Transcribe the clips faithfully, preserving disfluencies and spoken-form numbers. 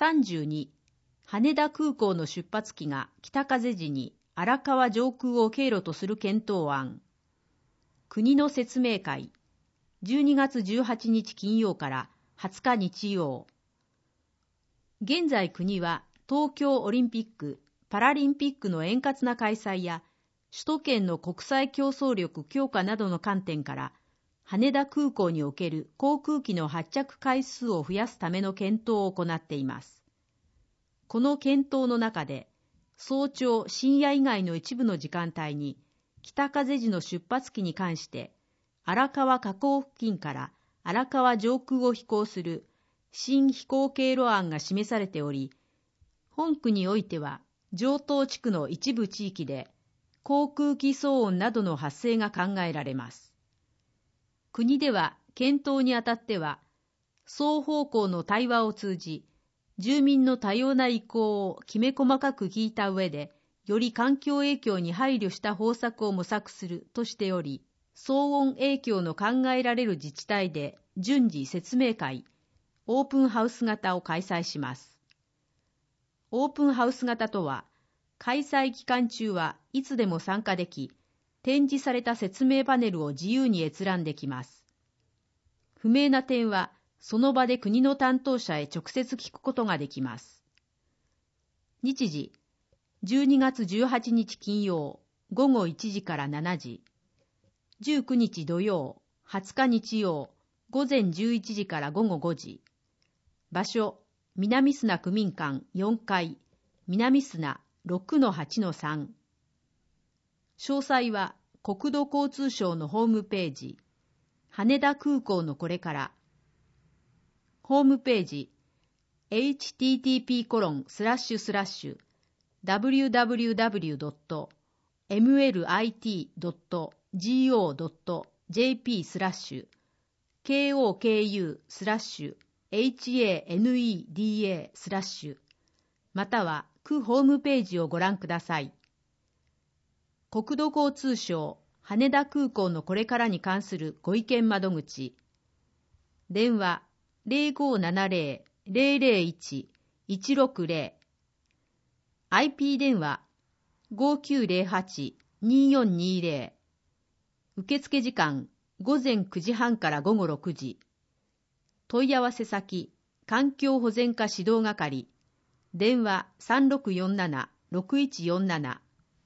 さんじゅうに、羽田空港の出発機が北風時に荒川上空を経路とする検討案。国の説明会。じゅうにがつじゅうはちにち金曜からはつか日曜。現在国は東京オリンピック・パラリンピックの円滑な開催や首都圏の国際競争力強化などの観点から羽田空港における航空機の発着回数を増やすための検討を行っています。この検討の中で早朝・深夜以外の一部の時間帯に北風時の出発機に関して荒川河口付近から荒川上空を飛行する新飛行経路案が示されており、本区においては城東地区の一部地域で航空機騒音などの発生が考えられます。国では検討にあたっては双方向の対話を通じ住民の多様な意向をきめ細かく聞いた上でより環境影響に配慮した方策を模索するとしており、騒音影響の考えられる自治体で順次説明会、オープンハウス型を開催します。オープンハウス型とは、開催期間中はいつでも参加でき、展示された説明パネルを自由に閲覧できます。不明な点は、その場で国の担当者へ直接聞くことができます。日時、じゅうにがつじゅうはちにち金曜、ごごいちじからしちじ。じゅうくにち土曜、はつか日曜、ごぜんじゅういちじからごごごじ。場所、南砂区民館よんかい、南砂 ろくのはちのさん。詳細は国土交通省のホームページ、羽田空港のこれから。ホームページ、エイチティーティーピーコロンスラッシュスラッシュダブリューダブリューダブリュードットエムエルアイティードットジーオードットジェーピー スラッシュ ケーオーケーユー スラッシュ エイチエーエヌイーディーエー スラッシュまたは区ホームページをご覧ください。国土交通省羽田空港のこれからに関するご意見窓口。電話 ゼロごななゼロ ゼロゼロいち いちろくゼロ。アイピー 電話 ごきゅうゼロはち によんにゼロ。受付時間ごぜんくじはんからごごろくじ。問い合わせ先環境保全課指導係。電話 さんろくよんなな ろくいちよんなな。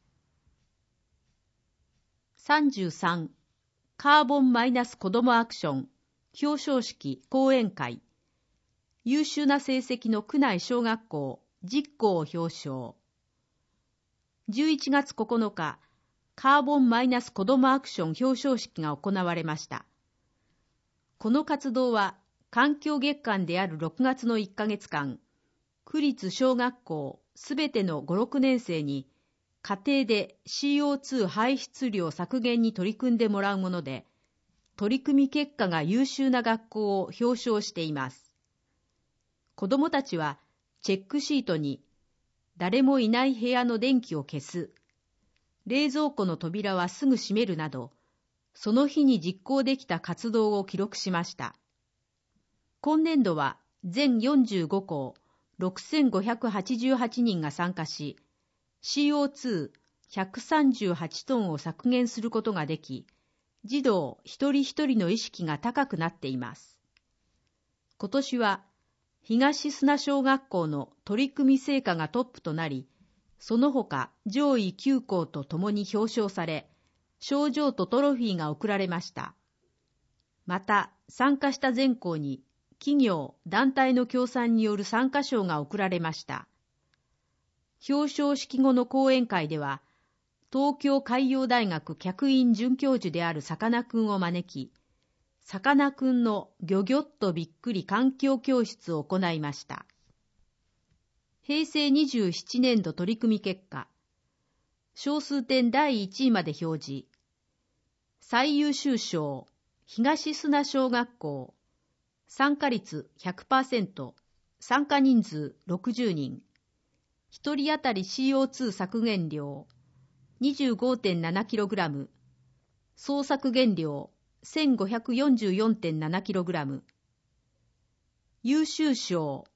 さんじゅうさん、カーボンマイナス子どもアクション表彰式講演会。優秀な成績の区内小学校じゅっこを表彰。じゅういちがつここのか、カーボンマイナス子どもアクション表彰式が行われました。この活動は環境月間であるろくがつのいっかげつかん、区立小学校すべてのご、ろくねんせいに家庭で シーオーツー 排出量削減に取り組んでもらうもので、取り組み結果が優秀な学校を表彰しています。子どもたちはチェックシートに誰もいない部屋の電気を消す、冷蔵庫の扉はすぐ閉めるなど、その日に実行できた活動を記録しました。今年度は全よんじゅうごこう、ろくせんごひゃくはちじゅうはちにんが参加し、シーオーツーひゃくさんじゅうはちトンを削減することができ、児童一人一人の意識が高くなっています。今年は東砂小学校の取り組み成果がトップとなり、その他上位きゅうこうとともに表彰され、賞状とトロフィーが贈られました。また参加した全校に企業・団体の協賛による参加賞が贈られました。表彰式後の講演会では、東京海洋大学客員准教授であるさかなクンを招き、さかなクンのギョギョッとびっくり環境教室を行いました。へいせいにじゅうななねんど取り組み結果、小数点だいいちいまで表示。最優秀賞、東砂小学校。参加率 ひゃくパーセント、参加人数ろくじゅうにん。ひとり当たり シーオーツー 削減量 にじゅうごてんななキログラム。総削減量 せんごひゃくよんじゅうよんてんななキログラム。優秀賞、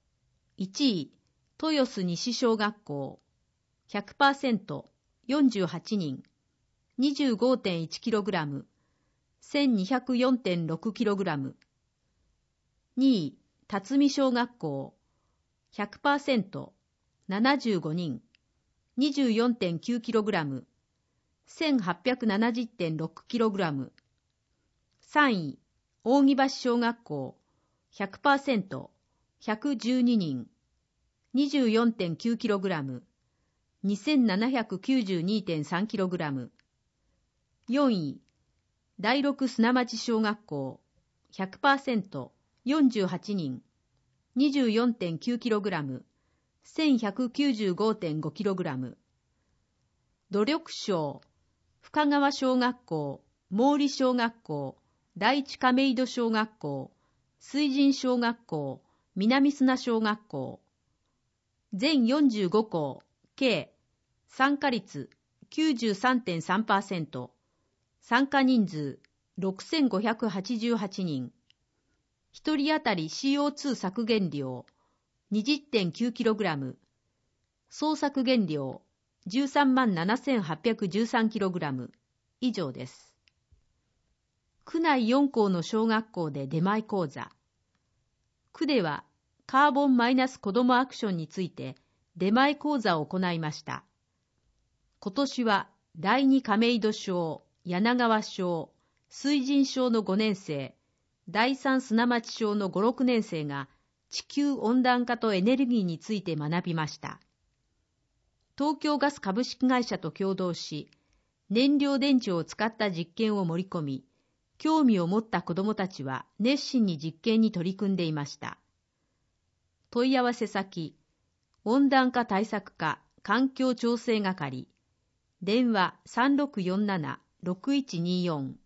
いちい、豊洲西小学校 ひゃくパーセント、よんじゅうはちにん、にじゅうごてんいちキログラム、せんにひゃくよんてんろくキログラム。にい、辰巳小学校 ひゃくパーセント、ななじゅうごにん、にじゅうよんてんきゅうキログラム、せんはっぴゃくななじゅうてんろくキログラム。さんい、扇橋小学校 ひゃくパーセント、ひゃくじゅうににん、にじゅうよんてんきゅうキログラム、にせんななひゃくきゅうじゅうにてんさんキログラム。よんい、第六砂町小学校 ひゃくパーセント、よんじゅうはちにん、にじゅうよんてんきゅうキログラム、せんひゃくきゅうじゅうごてんごキログラム。努力賞、深川小学校、毛利小学校、第一亀戸小学校、水神小学校、南砂小学校。全よんじゅうご校、計、参加率 きゅうじゅうさんてんさんパーセント、参加人数ろくせんごひゃくはちじゅうはちにん、ひとり当たり シーオーツー 削減量 にじゅってんきゅうキログラム、総削減量じゅうさんまんななせんはっぴゃくじゅうさんキログラム以上です。区内よん校の小学校で出前講座。区ではカーボンマイナス子どもアクションについて出前講座を行いました。今年は第二亀戸小、柳川小、水神小のごねん生、第三砂町小のご、ろくねん生が地球温暖化とエネルギーについて学びました。東京ガス株式会社と共同し、燃料電池を使った実験を盛り込み、興味を持った子どもたちは熱心に実験に取り組んでいました。問い合わせ先、温暖化対策課環境調整係、電話 さんろくよんななろくいちによん。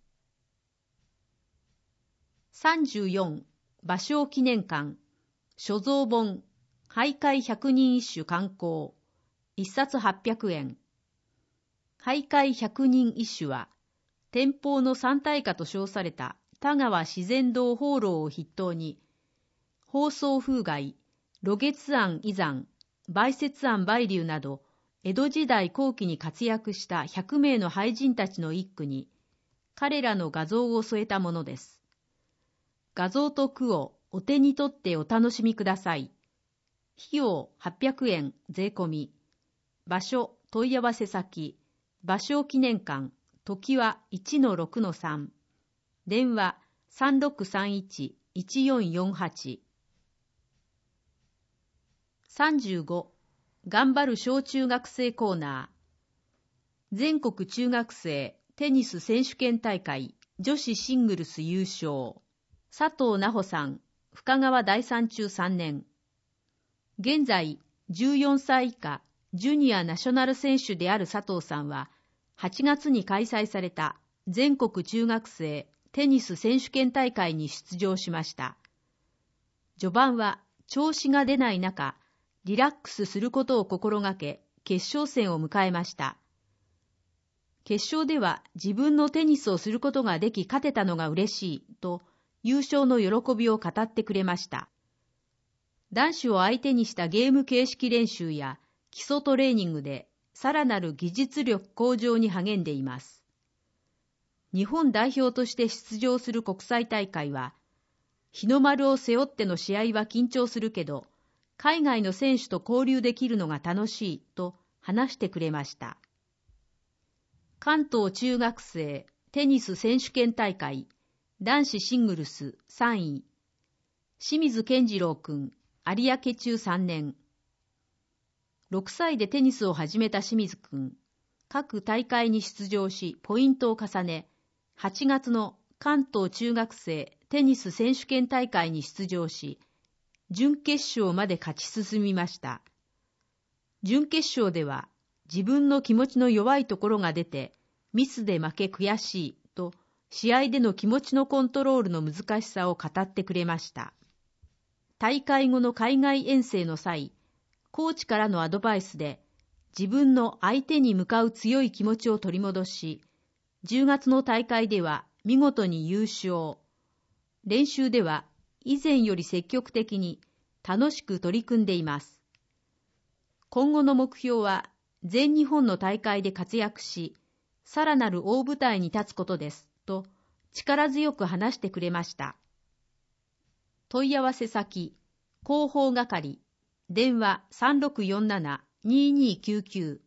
さんじゅうよん、芭蕉記念館、所蔵本、俳諧百人一首刊行、一冊はっぴゃくえん。俳諧百人一首は、天保の三大家と称された田川自然堂法楼を筆頭に、放送風外、露月庵以山、梅雪庵梅柳など、江戸時代後期に活躍したひゃくめいの俳人たちの一句に、彼らの画像を添えたものです。画像と句をお手に取ってお楽しみください。費用はっぴゃくえん税込み。場所、問い合わせ先、芭蕉記念館、時は いちのろくのさん。電話 さんろくさんいちいちよんよんはち。さんじゅうご、頑張る小中学生コーナー。全国中学生テニス選手権大会女子シングルス優勝。佐藤奈穂さん、深川第三中さんねん。現在じゅうよんさい以下ジュニアナショナル選手である佐藤さんは、はちがつに開催された全国中学生テニス選手権大会に出場しました。序盤は調子が出ない中、リラックスすることを心がけ、決勝戦を迎えました。決勝では自分のテニスをすることができ勝てたのが嬉しいと優勝の喜びを語ってくれました。男子を相手にしたゲーム形式練習や基礎トレーニングでさらなる技術力向上に励んでいます。日本代表として出場する国際大会は、日の丸を背負っての試合は緊張するけど、海外の選手と交流できるのが楽しいと話してくれました。関東中学生テニス選手権大会男子シングルスさんい、清水健次郎くん、有明中さんねん。ろくさいでテニスを始めた清水くん、各大会に出場しポイントを重ね、はちがつの関東中学生テニス選手権大会に出場し、準決勝まで勝ち進みました。準決勝では自分の気持ちの弱いところが出て、ミスで負け悔しいと試合での気持ちのコントロールの難しさを語ってくれました。大会後の海外遠征の際、コーチからのアドバイスで自分の相手に向かう強い気持ちを取り戻し、じゅうがつの大会では見事に優勝。練習では以前より積極的に楽しく取り組んでいます。今後の目標は全日本の大会で活躍し、さらなる大舞台に立つことです、と力強く話してくれました。問い合わせ先、広報係、電話 さんろくよんなな にーにーきゅうきゅう。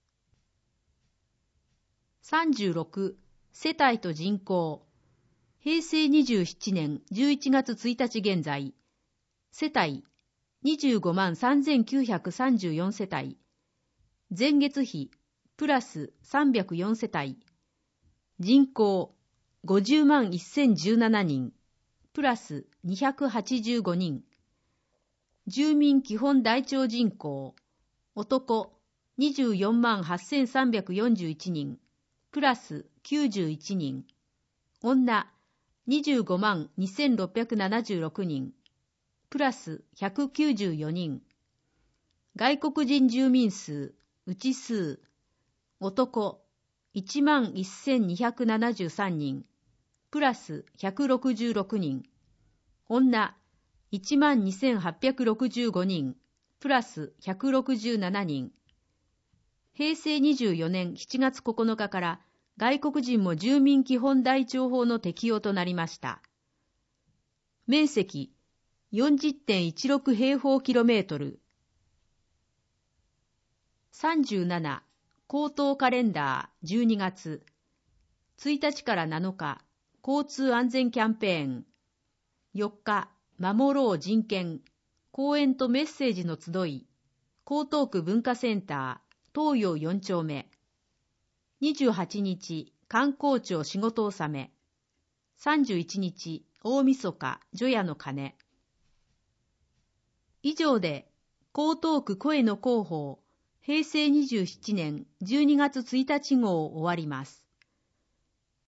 さんじゅうろく、世帯と人口。平成にじゅうななねんじゅういちがつついたち現在、世帯にじゅうごまんさんぜんきゅうひゃくさんじゅうよん世帯、前月比プラスさんびゃくよん世帯、人口ごじゅうまんせんじゅうなな人、プラスにひゃくはちじゅうご人、住民基本台帳人口、男にじゅうよんまんはっせんさんびゃくよんじゅういち人、プラスきゅうじゅういち人、女にじゅうごまんにせんろっぴゃくななじゅうろく人、プラスひゃくきゅうじゅうよ人、外国人住民数、内数、男いちまんせんにひゃくななじゅうさん人、プラスひゃくろくじゅうろく人、女いちまんにせんはっぴゃくろくじゅうご人、プラスひゃくろくじゅうなな人。平成にじゅうよねんしちがつここのかから外国人も住民基本台帳法の適用となりました。面積 よんじゅってんいちろく 平方キロメートル。さんじゅうなな、口頭カレンダーじゅうにがつ。ついたちからなのか、交通安全キャンペーン。よっか、守ろう人権。講演とメッセージの集い。江東区文化センター、東洋よん丁目。にじゅうはちにち、観光庁仕事納め。さんじゅういちにち、大晦日、除夜の鐘。以上で、江東区声の広報、平成にじゅうななねんじゅうにがつついたち号を終わります。